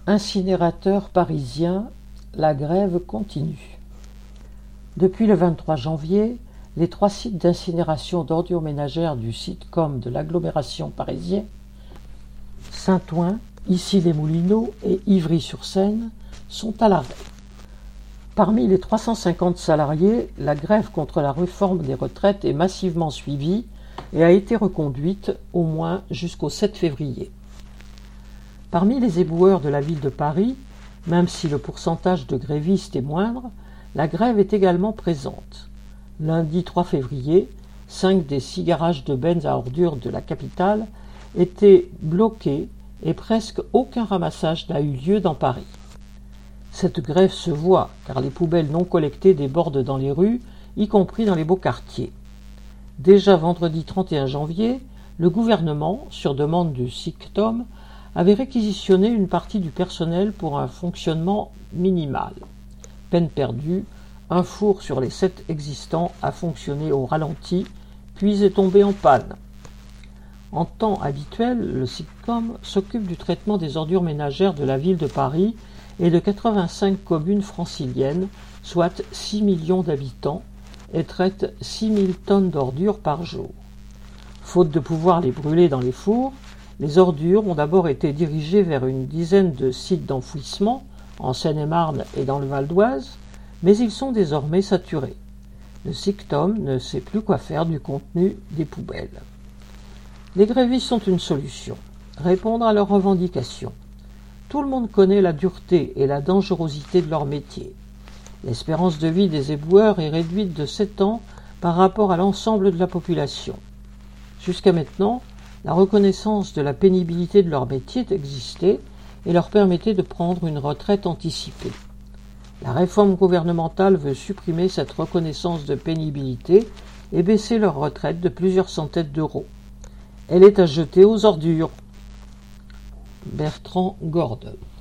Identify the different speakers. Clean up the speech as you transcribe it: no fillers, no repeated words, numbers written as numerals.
Speaker 1: Incinérateurs parisiens, la grève continue. Depuis le 23 janvier, les 3 sites d'incinération d'ordures ménagères du sitcom de l'agglomération parisienne, Saint-Ouen, Issy-les-Moulineaux et Ivry-sur-Seine, sont à l'arrêt. Parmi les 350 salariés, la grève contre la réforme des retraites est massivement suivie et a été reconduite au moins jusqu'au 7 février. Parmi les éboueurs de la ville de Paris, même si le pourcentage de grévistes est moindre, la grève est également présente. Lundi 3 février, 5 des 6 garages de bennes à ordures de la capitale étaient bloqués et presque aucun ramassage n'a eu lieu dans Paris. Cette grève se voit car les poubelles non collectées débordent dans les rues, y compris dans les beaux quartiers. Déjà vendredi 31 janvier, le gouvernement, sur demande du SICTOM, avait réquisitionné une partie du personnel pour un fonctionnement minimal. Peine perdue, un four sur les 7 existants a fonctionné au ralenti, puis est tombé en panne. En temps habituel, le SICTOM s'occupe du traitement des ordures ménagères de la ville de Paris et de 85 communes franciliennes, soit 6 millions d'habitants, et traite 6 000 tonnes d'ordures par jour. Faute de pouvoir les brûler dans les fours, les ordures ont d'abord été dirigées vers une dizaine de sites d'enfouissement, en Seine-et-Marne et dans le Val d'Oise, mais ils sont désormais saturés. Le SICTOM ne sait plus quoi faire du contenu des poubelles. Les grévistes sont une solution, répondre à leurs revendications. Tout le monde connaît la dureté et la dangerosité de leur métier. L'espérance de vie des éboueurs est réduite de 7 ans par rapport à l'ensemble de la population. Jusqu'à maintenant, la reconnaissance de la pénibilité de leur métier existait et leur permettait de prendre une retraite anticipée. La réforme gouvernementale veut supprimer cette reconnaissance de pénibilité et baisser leur retraite de plusieurs centaines d'euros. Elle est à jeter aux ordures. Bertrand Gorde.